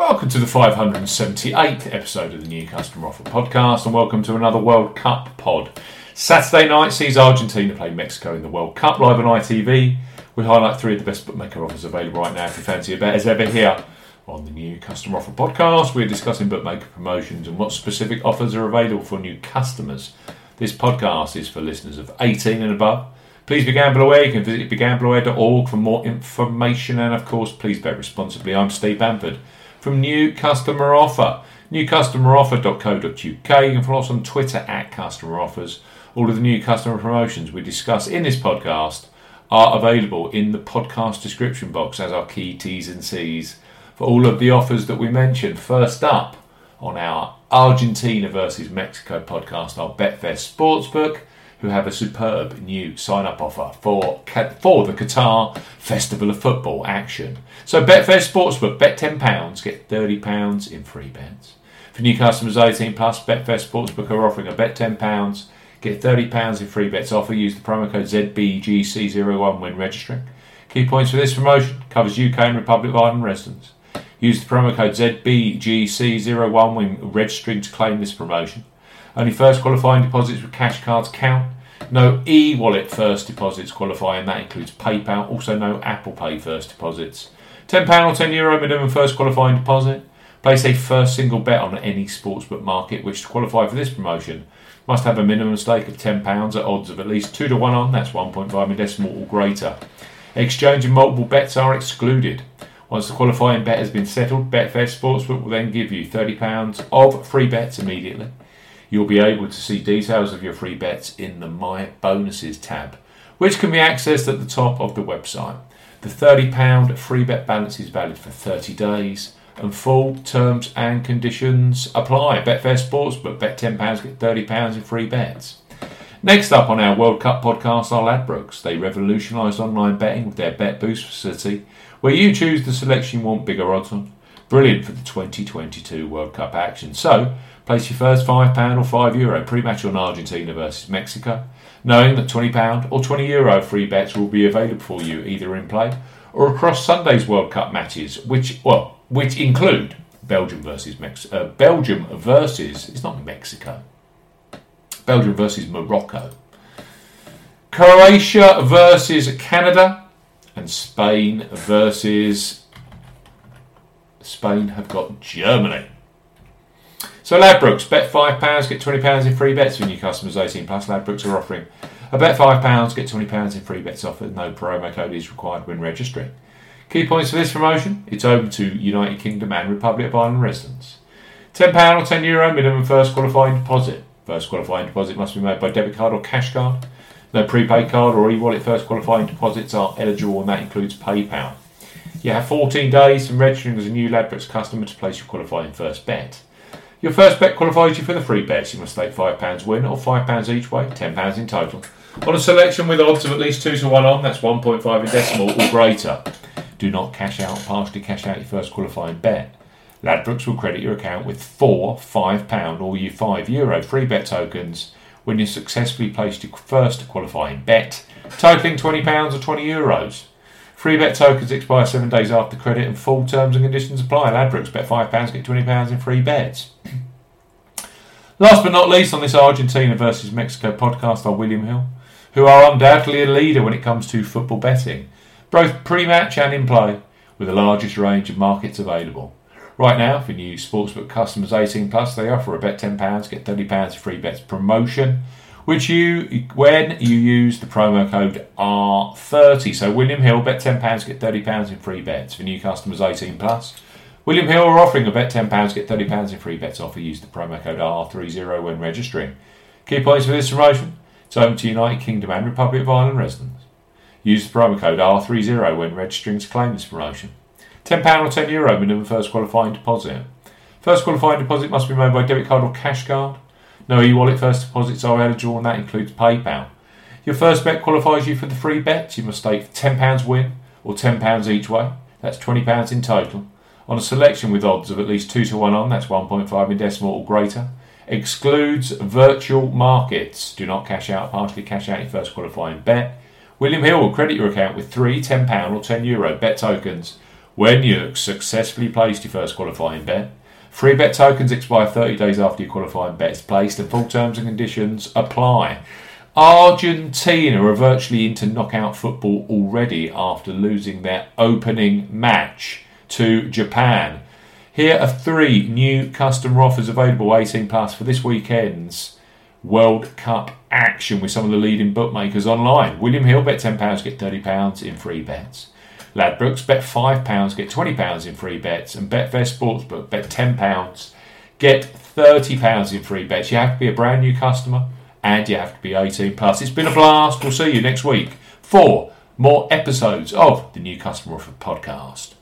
Welcome to the 578th episode of the New Customer Offer podcast, and welcome to another World Cup pod. Saturday night sees Argentina play Mexico in the World Cup live on ITV. We highlight three of the best bookmaker offers available right now if you fancy a bet. As ever here on the New Customer Offer podcast, we're discussing bookmaker promotions and what specific offers are available for new customers. This podcast is for listeners of 18 and above. Please be gamble aware. You can visit begambleaware.org for more information, and of course, please bet responsibly. I'm Steve Bamford from New Customer Offer, newcustomeroffer.co.uk. You can follow us on Twitter at Customer Offers. All of the new customer promotions we discuss in this podcast are available in the podcast description box as our key T's and C's for all of the offers that we mentioned. First up on our Argentina versus Mexico podcast, our Betfair Sportsbook, who have a superb new sign-up offer for the Qatar Festival of Football action. So Betfair Sportsbook, bet £10, get £30 in free bets. For new customers 18 plus, Betfair Sportsbook are offering a bet £10, get £30 in free bets offer. Use the promo code ZBGC01 when registering. Key points for this promotion: covers UK and Republic of Ireland residents. Use the promo code ZBGC01 when registering to claim this promotion. Only first qualifying deposits with cash cards count. No e-wallet first deposits qualify, and that includes PayPal. Also no Apple Pay first deposits. £10 or €10 minimum first qualifying deposit. Place a first single bet on any sportsbook market, which to qualify for this promotion must have a minimum stake of £10 at odds of at least 2 to 1 on, that's 1.5 in decimal or greater. Exchange and multiple bets are excluded. Once the qualifying bet has been settled, Betfair Sportsbook will then give you £30 of free bets immediately. You'll be able to see details of your free bets in the My Bonuses tab, which can be accessed at the top of the website. The £30 free bet balance is valid for 30 days, and full terms and conditions apply. Betfair Sportsbook, bet £10, get £30 in free bets. Next up on our World Cup podcast are Ladbrokes. They revolutionised online betting with their Bet Boost facility, where you choose the selection you want bigger odds on. Brilliant for the 2022 World Cup action. So, place your first £5 or €5 pre-match on Argentina versus Mexico, knowing that £20 or €20 free bets will be available for you either in play or across Sunday's World Cup matches, which include Belgium versus it's not Mexico. Belgium versus Morocco, Croatia versus Canada, and Spain have got Germany. So Ladbrokes, bet £5, get £20 in free bets for new customers 18 plus. Ladbrokes are offering a bet £5, get £20 in free bets offer. No promo code is required when registering. Key points for this promotion: it's open to United Kingdom and Republic of Ireland residents. £10 or €10 minimum first qualifying deposit. First qualifying deposit must be made by debit card or cash card. No prepaid card or e-wallet first qualifying deposits are eligible, and that includes PayPal. You have 14 days from registering as a new Ladbrokes customer to place your qualifying first bet. Your first bet qualifies you for the free bets. You must stake £5 win or £5 each way, £10 in total, on a selection with odds of at least 2 to 1 on, that's 1.5 in decimal or greater. Do not partially cash out your first qualifying bet. Ladbrokes will credit your account with 4 £5 or €5 free bet tokens when you successfully placed your first qualifying bet, totaling £20 or €20. Free bet tokens expire 7 days after credit, and full terms and conditions apply. Ladbrokes, bet £5, get £20 in free bets. Last but not least on this Argentina versus Mexico podcast are William Hill, who are undoubtedly a leader when it comes to football betting, both pre-match and in play, with the largest range of markets available. Right now, for new sportsbook customers 18 plus, they offer a bet £10, get £30 free bets promotion, when you use the promo code R30. So William Hill, bet £10, get £30 in free bets. For new customers 18 plus, William Hill are offering a bet £10, get £30 in free bets offer. Use the promo code R30 when registering. Key points for this promotion: it's open to United Kingdom and Republic of Ireland residents. Use the promo code R30 when registering to claim this promotion. £10 or €10 minimum first qualifying deposit. First qualifying deposit must be made by debit card or cash card. No e-wallet first deposits are eligible, and that includes PayPal. Your first bet qualifies you for the free bets. You must stake £10 win or £10 each way, that's £20 in total, on a selection with odds of at least 2 to 1 on, that's 1.5 in decimal or greater. Excludes virtual markets. Do not partially cash out your first qualifying bet. William Hill will credit your account with 3 £10 or €10 bet tokens when you've successfully placed your first qualifying bet. Free bet tokens expire 30 days after your qualifying bet is placed and full terms and conditions apply. Argentina are virtually into knockout football already after losing their opening match to Japan. Here are 3 new customer offers available 18 plus for this weekend's World Cup action with some of the leading bookmakers online. William Hill, bet £10, get £30 in free bets. Ladbrokes, bet £5, get £20 in free bets. And Betfair Sportsbook, bet £10, get £30 in free bets. You have to be a brand new customer and you have to be 18 plus. It's been a blast. We'll see you next week for more episodes of the New Customer Offer podcast.